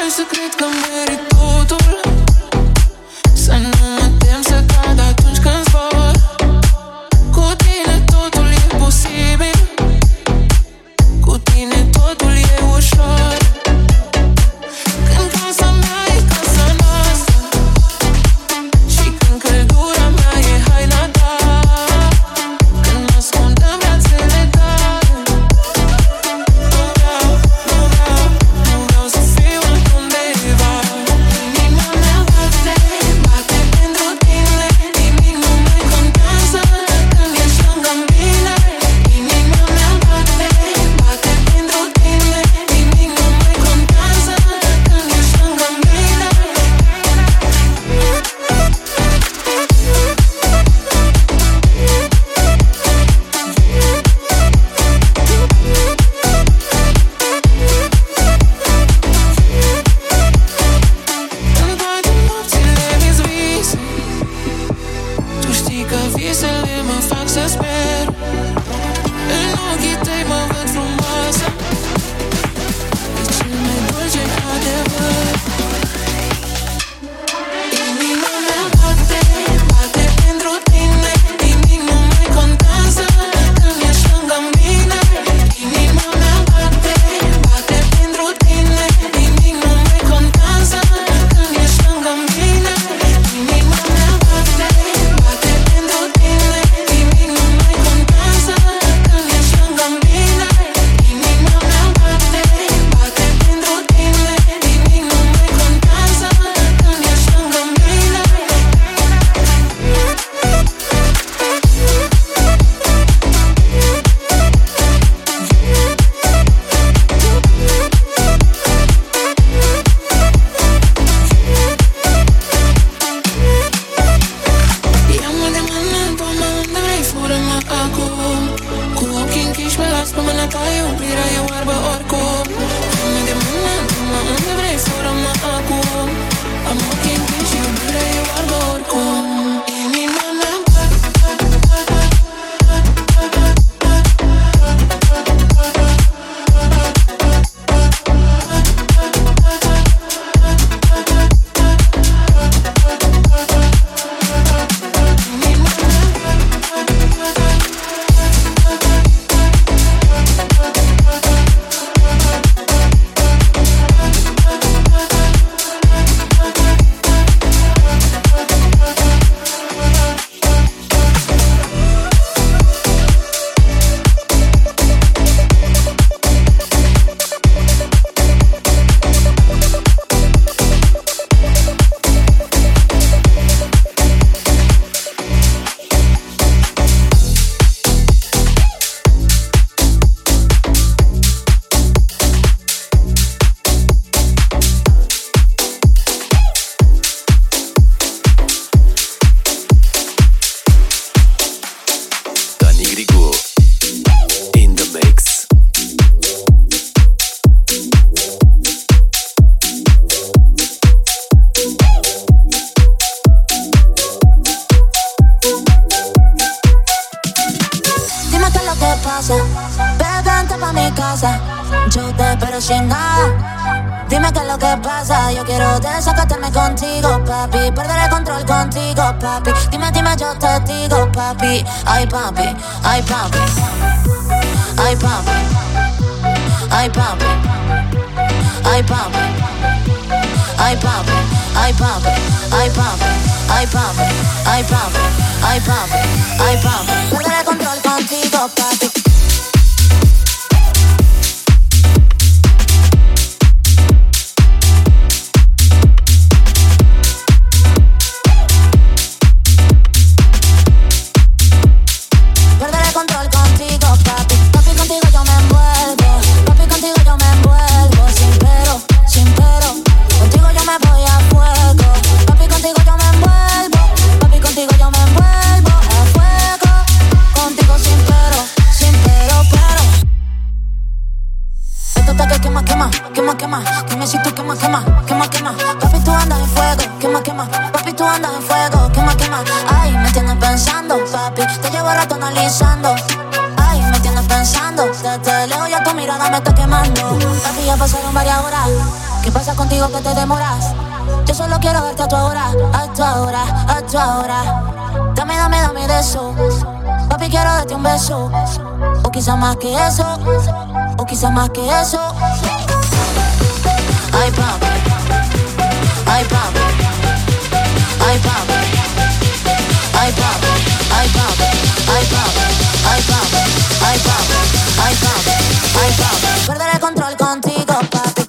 hai să cred că merit totul, să nu mă tem să cad atunci când zbor. Cu tine totul e posibil, cu tine totul e ușor. Când casa mea e casa noastră și când căldura mea e haina ta, când mă ascund în brațele tale, nu vreau să fiu altundeva. Inima mea bate, bate pentru tine, nimic nu mai contează când ești lângă mine. Inima mea bate, bate pentru tine, nimic nu mai contează când ești lângă mine. În toate nopțile vis vise, tu știi că visele mă fac să sper. În ochii tăi mă văd frumoasă, e cel mai dulce adevăr. Inima mea bate, bate pentru tine, nimic nu mai contează când ești lângă mine. Inima mea bate, bate pentru tine, nimic nu mai contează când ești lângă mine. Inima mea bate, bate pentru tine, nimic nu mai contează când ești lângă mine. Inima mea bate, bate pentru tine, nimic nu mai contează când ești lângă mine. Ia-mă de mână, dă-mă unde vrei, fură-mă acum. Cu ochii închiși pe las pe mâna ta, iubirea e oarbă oricum. Ia-mă de mână, dă-mă unde vrei, fură-mă acum. Am ochii închiși, iubirea e oarbă oricum. Inima mea Dani Grigu in the mix. Dime qué es lo que pasa, vente pa' mi casa, yo te espero sin nada. Dime qué es lo que pasa, yo quiero desacatarme contigo, papi. Perder el control contigo, papi. Dime, yo te digo, papi. Ay, papi, ay, papi. Ay, papi. Ay, papi. Ay, papi. Ay, papi. Ay, papi. Ay, papi. Ay, papi. Ay, papi. Ay, papi. Ay, papi. Perder el control contigo, papi. Dime si tú quema. Papi, tú andas en fuego. Quema. Papi, tú andas en fuego. Quema. Ay, me tienes pensando, papi. Te llevo rato analizando. Ay, me tienes pensando. Desde lejos ya tu mirada me está quemando. Papi, ya pasaron varias horas. ¿Qué pasa contigo que te demoras? Yo solo quiero darte a tu hora, a tu hora, a tu hora. Dame, dame, dame de eso. Papi, quiero darte un beso. O quizá más que eso. O quizá más que eso. Ay, papi. Ay, papi. Ay, papi. Ay, papi. Ay, papi. Ay, papi. Ay, papi. Ay, papi. Ay, papi. Ay, papi. Perder el control contigo, papi.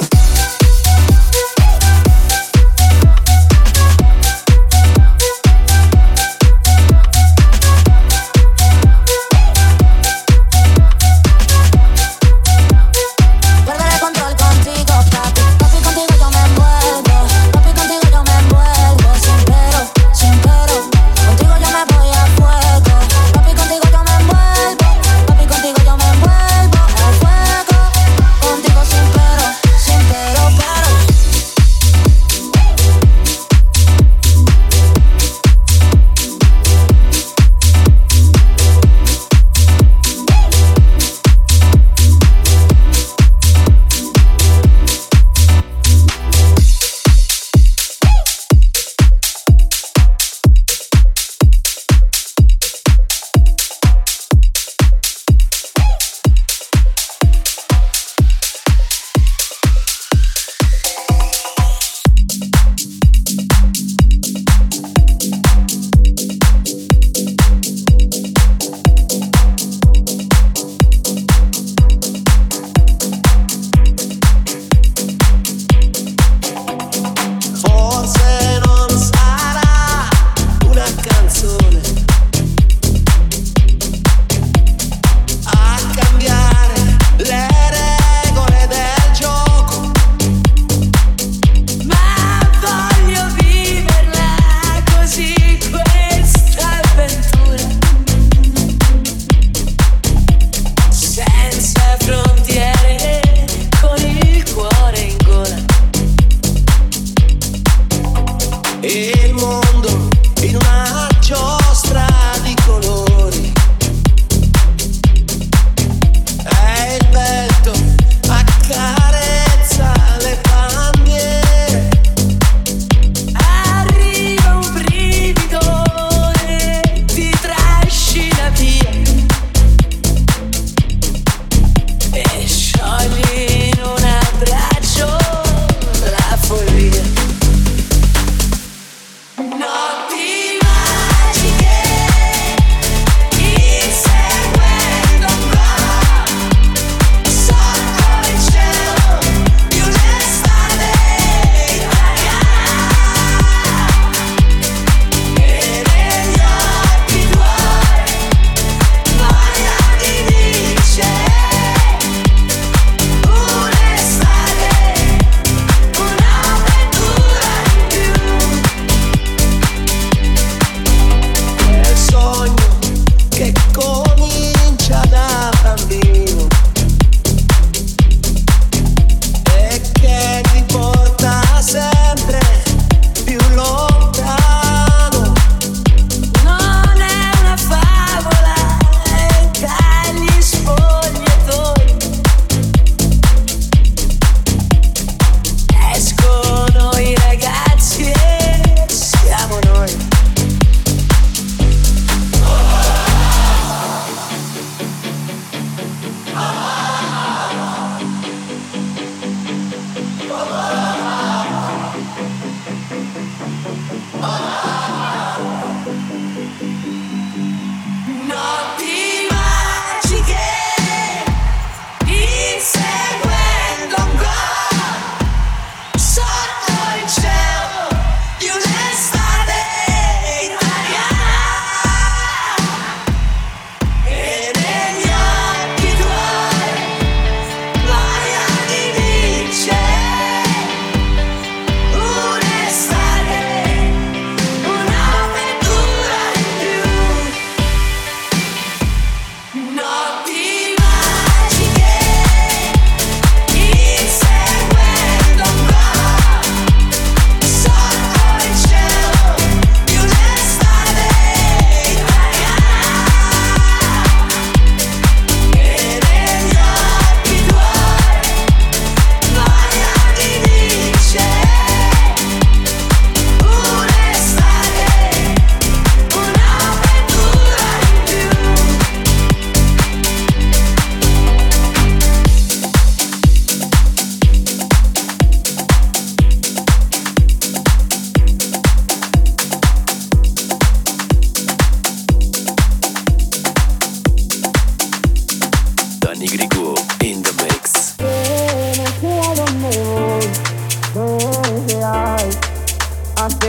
No ti va.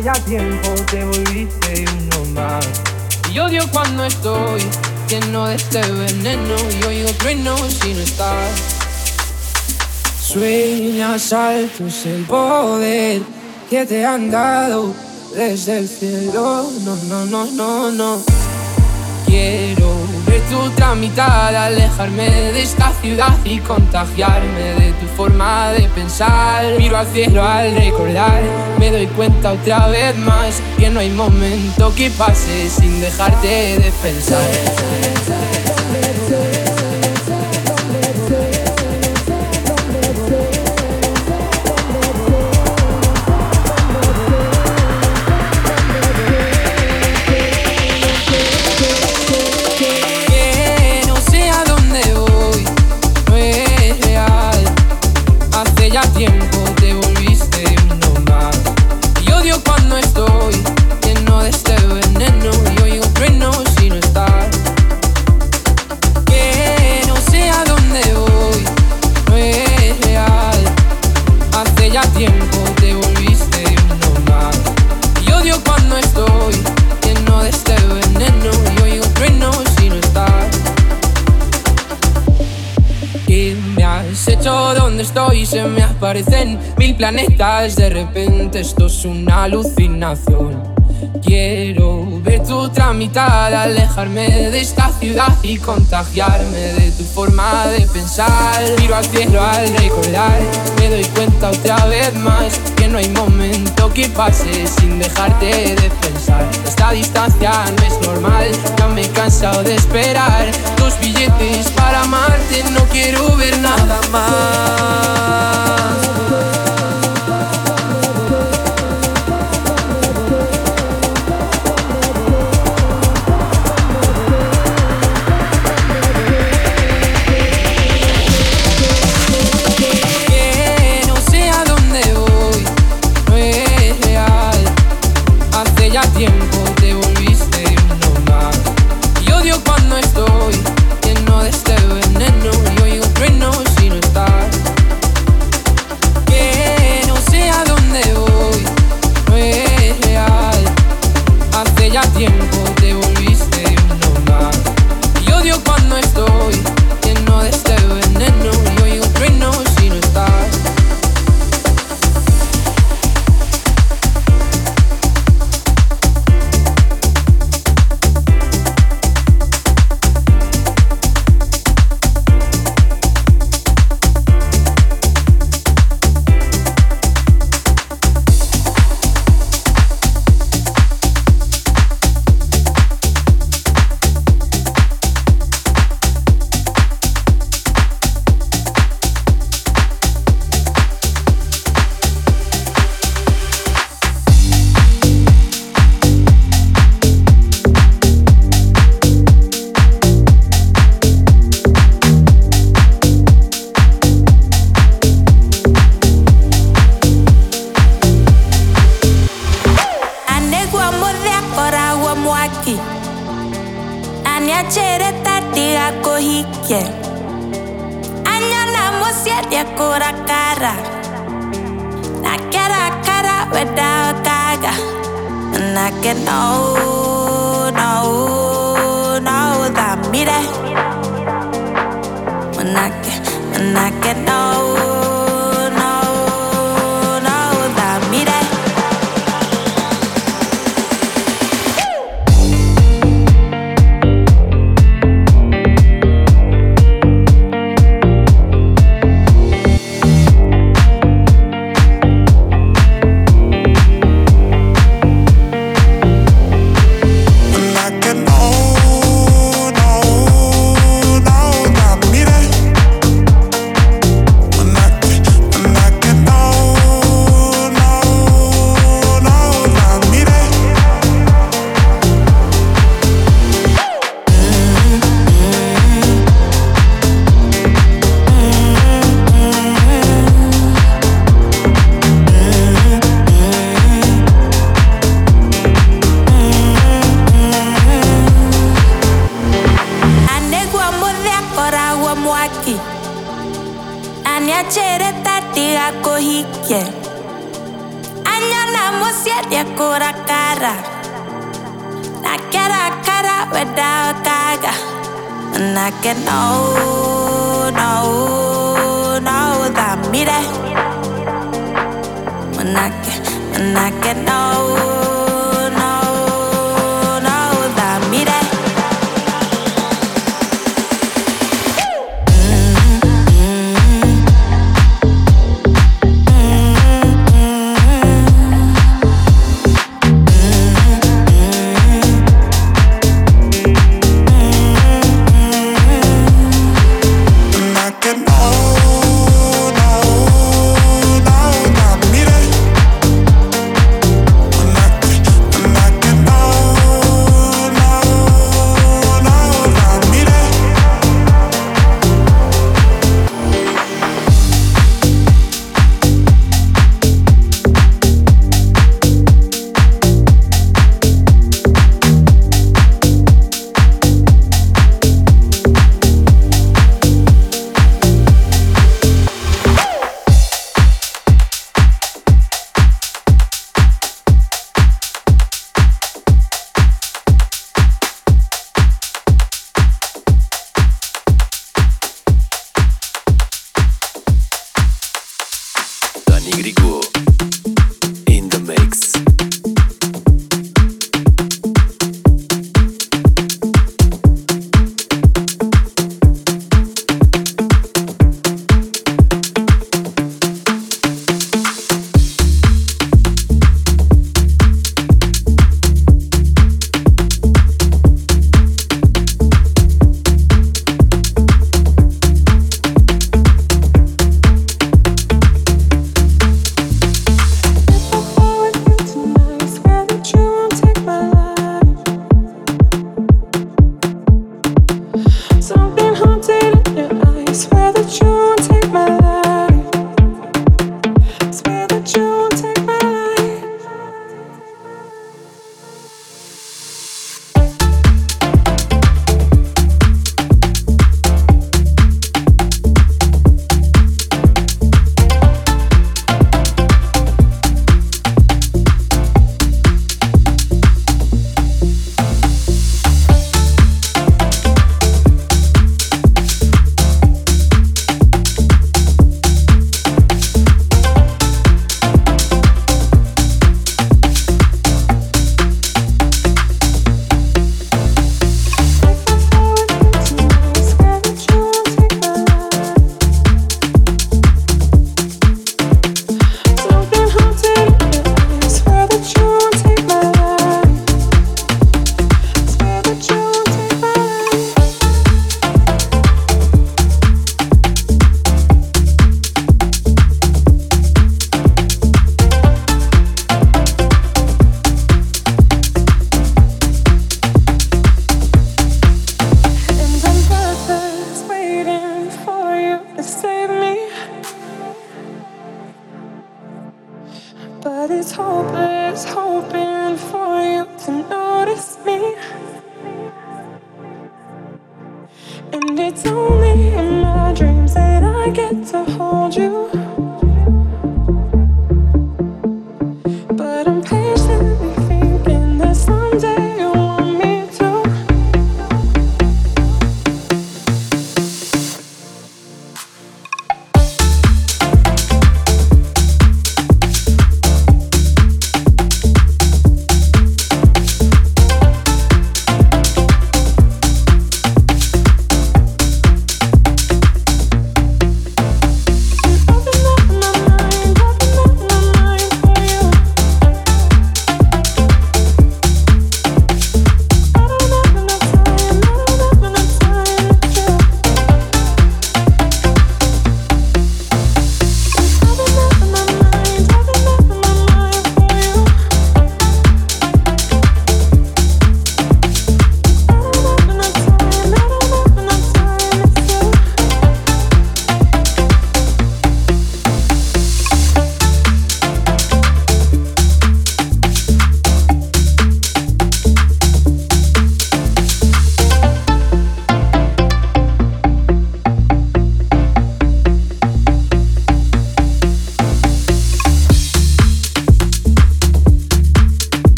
Hace ya tiempo te volviste uno más. Y odio cuando estoy lleno de este veneno y oigo truenos si no estás. Sueñas altos el poder que te han dado desde el cielo. No, no, no, no, no. Quiero ver tu otra mitad, alejarme de esta ciudad y contagiarme de tu forma de pensar. Miro al cielo al recordar, me doy cuenta otra vez más que no hay momento que pase sin dejarte de pensar. Ya tiempo te volviste uno más. Y odio cuando estoy lleno de este veneno y oigo truenos si no estás. Que no sé a dónde voy, no es real. Hace ya tiempo te volviste uno más. Y odio cuando estoy lleno de este veneno y oigo truenos si no estás. ¿Qué me has hecho? ¿Dónde estoy? Se me aparecen mil planetas. De repente esto es una alucinación. Quiero ver tu otra mitad, alejarme de esta ciudad y contagiarme de tu forma de pensar. Miro al cielo al recordar, me doy cuenta otra vez más que no hay momento que pase sin dejarte de pensar. Esta distancia no es normal, ya me he cansado de esperar tus billetes para amarte, no quiero ver nada más. Ya tiempo te volviste uno más. Y odio cuando estoy lleno de este veneno y oigo truenos si no estás. Que no sé a dónde voy, no es real. Hace ya tiempo te volviste uno más. Y odio cuando estoy lleno de este veneno y oigo truenos si no estás. Anya chere tati ako hike. Anya na musietie kurakara nakera kara without gaga and I get no that me there when I get no that me there.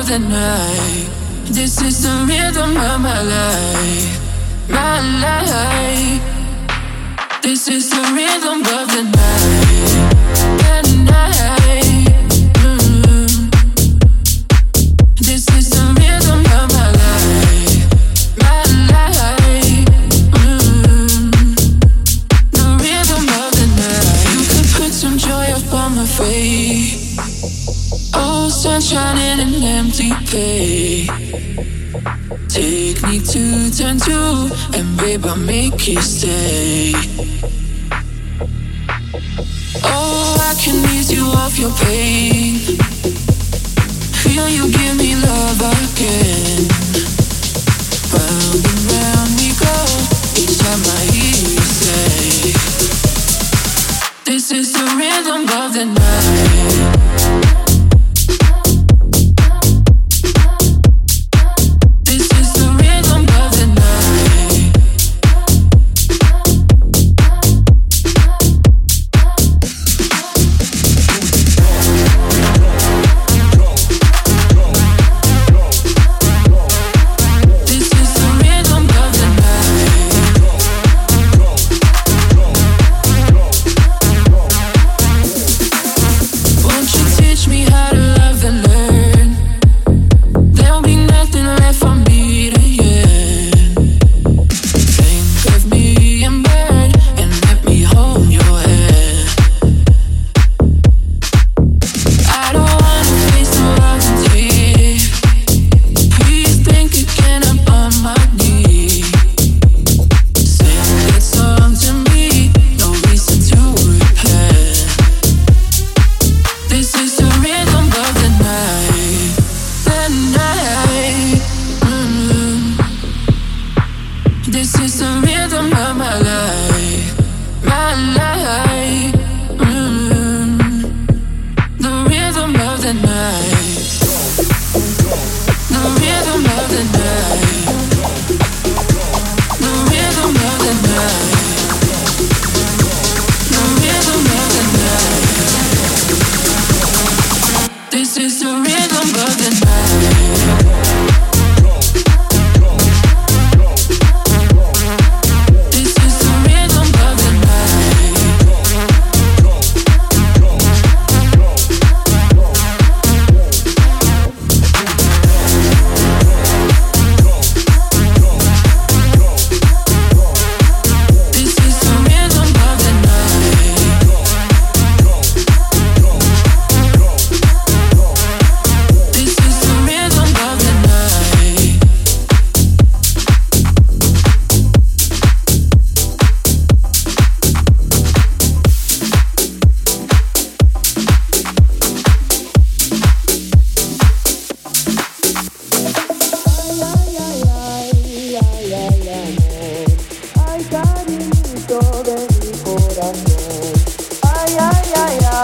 of the night. This is the rhythm of my life, my life. This is the rhythm of the night, the night. This is the rhythm of my life, my life. The rhythm of the night. You could put some joy upon my face. Oh, sunshine in an empty place. Take me to turn two, and babe, I'll make you stay. Oh, I can ease you off your pain. Feel you give me love again. Round and round we go, each time I hear you say, this is the rhythm of the night.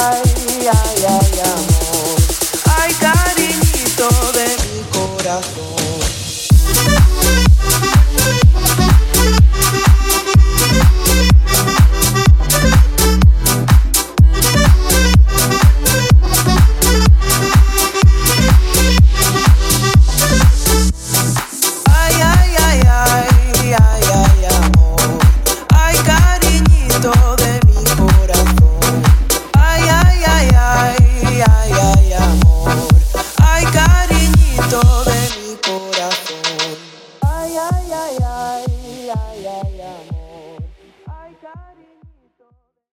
ay, ay, amor, ay, cariñito de mi corazón.